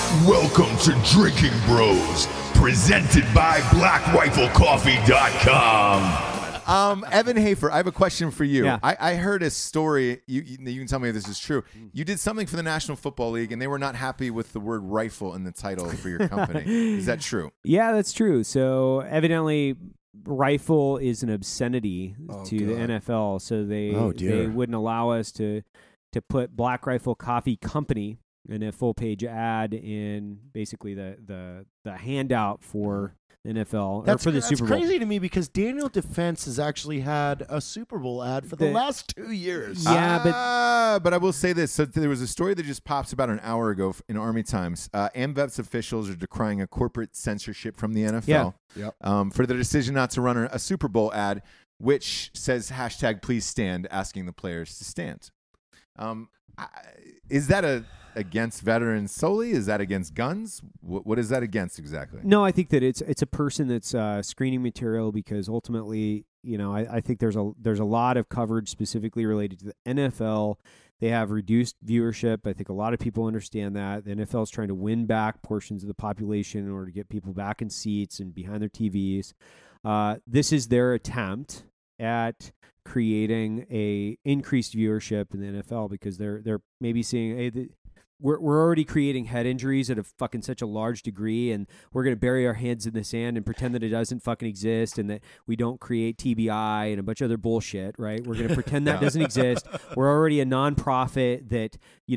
Welcome to Drinking Bros, presented by BlackRifleCoffee.com. Evan Hafer, I have a question for you. Yeah. I heard a story. You can tell me if this is true. You did something for the National Football League, and they were not happy with the word rifle in the title for your company. Is that true? Yeah, that's true. So evidently, rifle is an obscenity to the NFL, so they wouldn't allow us to put Black Rifle Coffee Company in a full page ad in basically the handout for the NFL or for the Super Bowl. That's crazy to me because Daniel Defense has actually had a Super Bowl ad for the last 2 years. Yeah, but I will say this. So there was a story that just pops about an hour ago in Army Times. AmVet's officials are decrying a corporate censorship from the NFL for their decision not to run a Super Bowl ad, which says hashtag please stand, asking the players to stand. Is that against veterans solely? Is that against guns? What is that against exactly? No, I think that it's a person that's screening material because ultimately, I think there's a lot of coverage specifically related to the NFL. They have reduced viewership. I think a lot of people understand that. The NFL is trying to win back portions of the population in order to get people back in seats and behind their TVs. This is their attempt at creating a increased viewership in the NFL because they're maybe seeing, hey, we're already creating head injuries at such a large degree, and we're going to bury our heads in the sand and pretend that it doesn't fucking exist and that we don't create TBI and a bunch of other bullshit, right? We're going to pretend that doesn't exist. We're already a nonprofit that,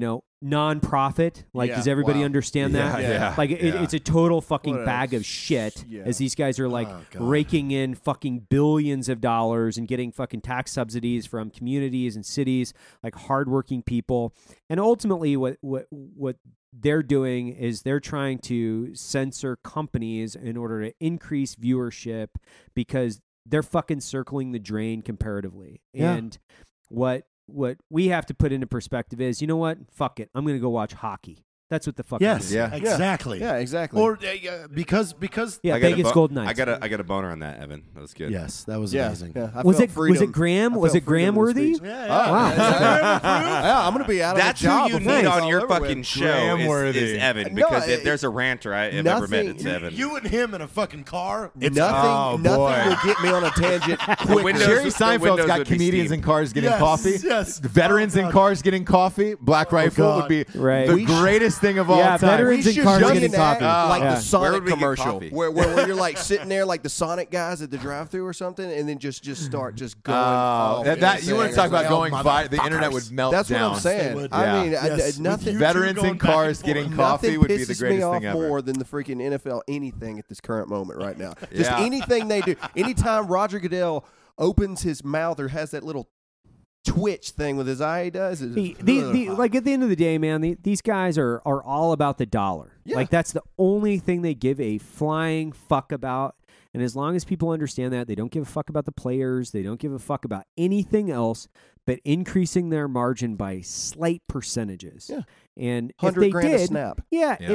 nonprofit. Like, does everybody understand that? Yeah. Like, it's a total fucking bag of shit as these guys are like raking in fucking billions of dollars and getting fucking tax subsidies from communities and cities, like hardworking people. And ultimately what they're doing is they're trying to censor companies in order to increase viewership because they're fucking circling the drain comparatively. Yeah. And what we have to put into perspective is, you know what? Fuck it. I'm going to go watch hockey. That's what the fuck. Yes, Yeah. exactly. Yeah, exactly. Or because Yeah, I got Vegas Golden Knights. I got a boner on that, Evan. That was good. yes, that was yeah, amazing. yeah. I Was felt it freedom. Graham? I Was felt it Graham freedom in worthy? this speech. Wow. Yeah, I'm gonna be out That's of a job. who you if need it's on all your over fucking with. show is Evan, because No, if there's a ranter I've ever met, it's Evan. You and him in a fucking car. It's Nothing will get me on a tangent quick. Jerry the Seinfeld's windows got would be comedians steamed. in cars getting Yes, coffee. yes. Veterans Oh, in God. cars getting coffee. Black Rifle God. would be Right. the We should- greatest thing of all Yeah, time. veterans in should cars just getting enact coffee. like Yeah. the Where Sonic would we get commercial, coffee? where you're like sitting there like the Sonic guys at the drive-thru or something, and then just start just going. off That you want to talk about Like, going oh, by the internet would motherfuckers. melt That's down. what I'm saying. would. I Yeah. mean, Yes, nothing. with you Veterans going in back and cars forth. getting coffee Nothing would be the pisses greatest me off thing ever. more than the freaking NFL anything at this current moment right now. Just Yeah. anything they do. Anytime Roger Goodell opens his mouth or has that little twitch thing with his eye, he does. Like at the end of the day, man, these guys are all about the dollar. Yeah. Like that's the only thing they give a flying fuck about. And as long as people understand that, they don't give a fuck about the players. They don't give a fuck about anything else but increasing their margin by slight percentages. Yeah. And if 100 they grand a did, snap. Yeah. Yeah.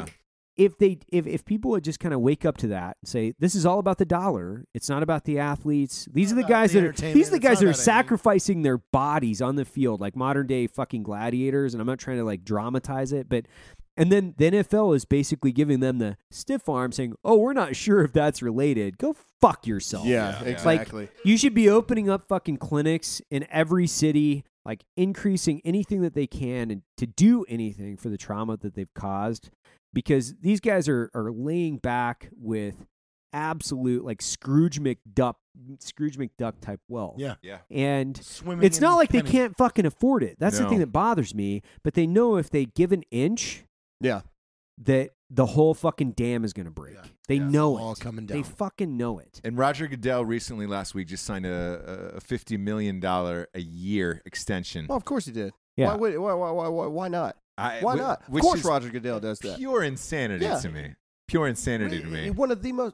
If people would just kind of wake up to that and say, this is all about the dollar. It's not about the athletes. These are the about guys the that are entertainment. these are the It's guys not that are about anything. sacrificing their bodies on the field, like modern day fucking gladiators. And I'm not trying to like dramatize it, but and then the NFL is basically giving them the stiff arm saying, oh, we're not sure if that's related. Go fuck yourself. Yeah, exactly. Like, you should be opening up fucking clinics in every city, like increasing anything that they can and to do anything for the trauma that they've caused, because these guys are laying back with absolute like Scrooge McDuck type wealth. Yeah. Yeah. And Swimming it's in not like they pennies. can't fucking afford it. That's the No. thing that bothers me. But they know if they give an inch, Yeah. that the whole fucking dam is going to break. They know all it. coming They down. fucking know it. And Roger Goodell recently last week just signed a $50 million a year extension. Well, of course he did. Yeah. Why not? Why not? Of which course is Roger Goodell does that. Pure insanity Yeah. to me. Pure insanity to me. One of the most.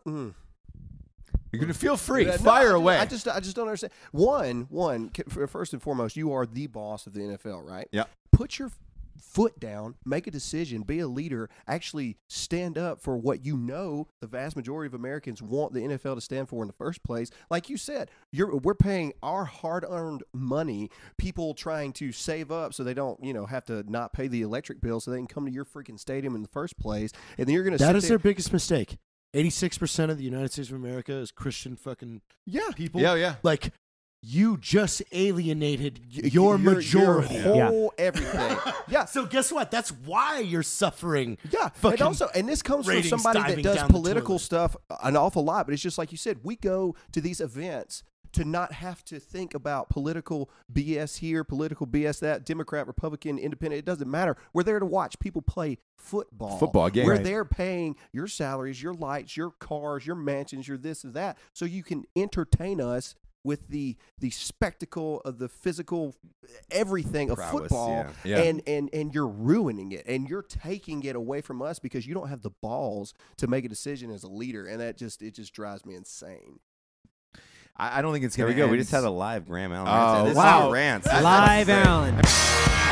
You're gonna feel free. No, Fire I away. just don't understand. First and foremost, you are the boss of the NFL, right? Yeah. Put your foot down, make a decision, be a leader, actually stand up for what you know the vast majority of Americans want the NFL to stand for in the first place. Like you said, we're paying our hard-earned money, people trying to save up so they don't, have to not pay the electric bill so they can come to your freaking stadium in the first place. And then you're going to That is their biggest mistake. 86% of the United States of America is Christian fucking people. Yeah. Like, you just alienated your majority. Your whole everything. Yeah. So guess what? That's why you're suffering. Yeah. And this comes from somebody that does political stuff an awful lot. But it's just like you said, we go to these events to not have to think about political BS here, political BS that, Democrat, Republican, Independent. It doesn't matter. We're there to watch people play football. Football game. We're there paying your salaries, your lights, your cars, your mansions, your this and that, so you can entertain us with the spectacle of the physical everything of football, and you're ruining it, and you're taking it away from us because you don't have the balls to make a decision as a leader, and it just drives me insane. I don't think it's going to go. We just had a live Graham Allen rant. This wow. Rants. Live Allen.